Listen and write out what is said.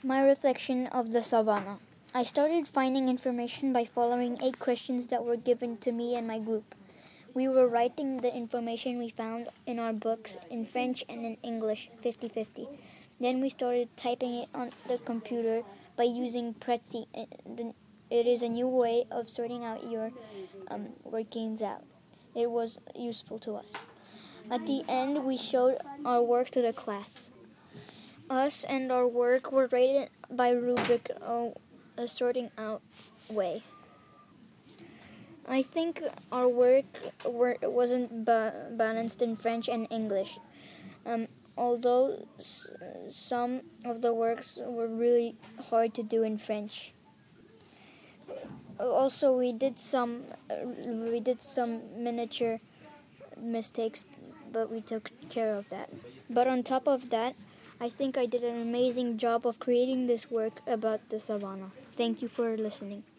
My reflection of the savannah. I started finding information by following 8 questions that were given to me and my group. We were writing the information we found in our books in French and in English 50-50. Then we started typing it on the computer by using Prezi. It is a new way of sorting out your workings out. It was useful to us. At the end, we showed our work to the class. Us and our work were rated by rubric, a sorting out way. I think our work wasn't balanced in French and English, although some of the works were really hard to do in French. Also, we did some miniature mistakes, but we took care of that. But on top of that, I think I did an amazing job of creating this work about the savannah. Thank you for listening.